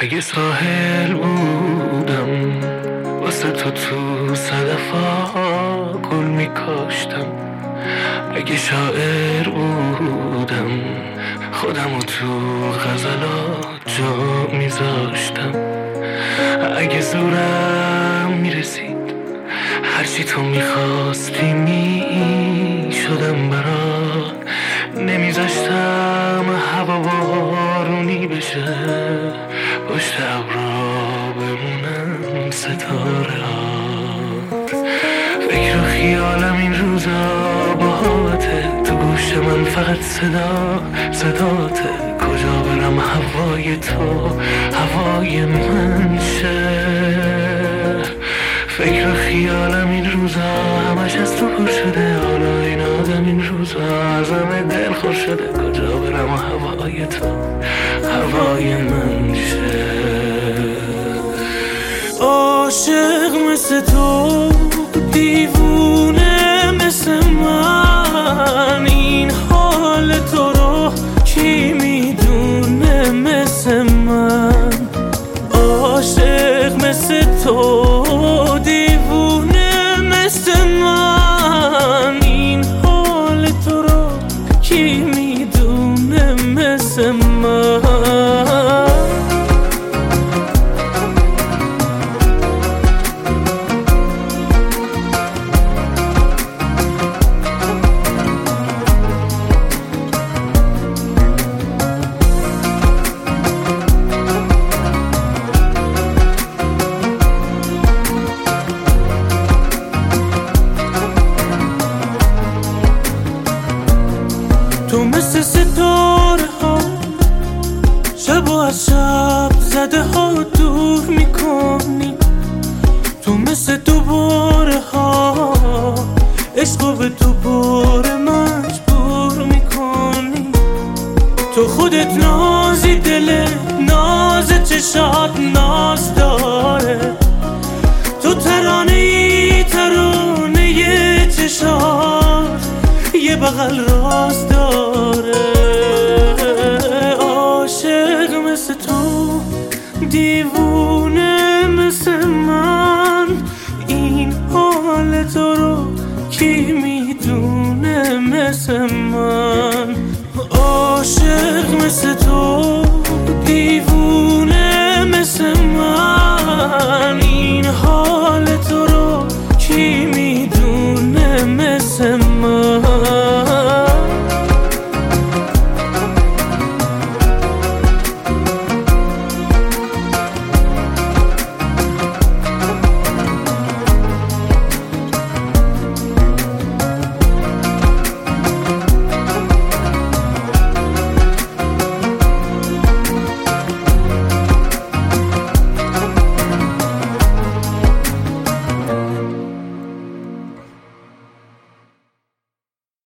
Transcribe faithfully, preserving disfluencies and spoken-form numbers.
اگه ساحل بودم واسه تو تو صدفا گل میکاشتم، اگه شاعر بودم خودمو تو غزلات جا میذاشتم، اگه زورم میرسید هرچی تو میخواستی میشدم برات، نمیذاشتم هوا بارونی بشه پشت ابرا بمونم ستاره هات. فکر و خیالم این روزا باهاته، تو گوش من فقط صدا صداته، کجا برم هوای تو هوای من شه. فکر و خیالم این روزا همش از تو پر شده، حالا این آدم این روزا ازم دل خور شده، کجا برم هوای تو هوای من شه. عاشق مثل تو دیوونه مثل من، این حال تو رو کی میدونه مثل من. عاشق مثل تو دیوونه مثل من، این حال تو رو کی میدونه مثل من. تو مثل ستاره ها شب و از شب زده ها دور میکنی، تو مثل دوباره ها عشق به دوباره مجبور میکنی. تو خودت نازی دل ناز چشات ناز داره، تو ترانه ای ترانه ی چشات یه بغل راز داره. عاشق مثل تو دیوونه مثل من، این حال تو رو کی میدونه مثل من. عاشق مثل تو